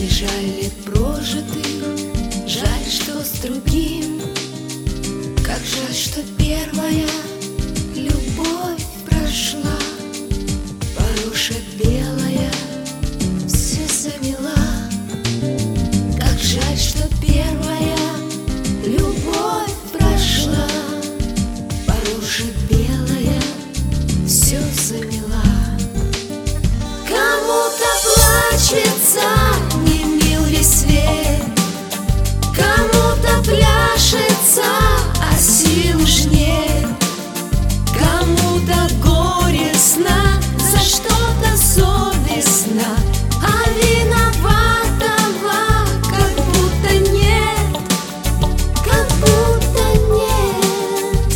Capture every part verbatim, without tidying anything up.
жаль прожитых, жаль, что с другим. Как жаль, что первая любовь прошла, поруша белая все замела. Как жаль, что первая любовь прошла, поруша белая все замела. Кому-то плачется немилый свет, кому-то пляшется, а сил уж нет. Кому-то горестно, за что-то совестно, а виноватого как будто нет, как будто нет.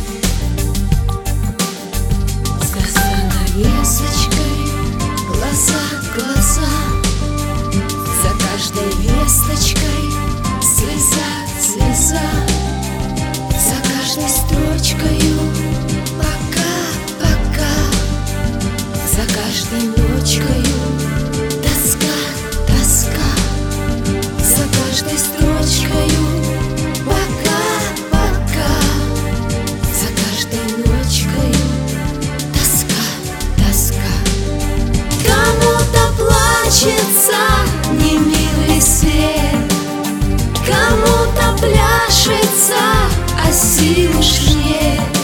С занавесочкой глаза в глаза, за каждой весточкой слеза, слеза, за каждой строчкою пока-пока, за каждой ночкою тоска, тоска, за каждой строчкою пока-пока, за каждой ночкою тоска, тоска. Кому-то плачется немилый свет, кому-то пляшется, а сил уж нет.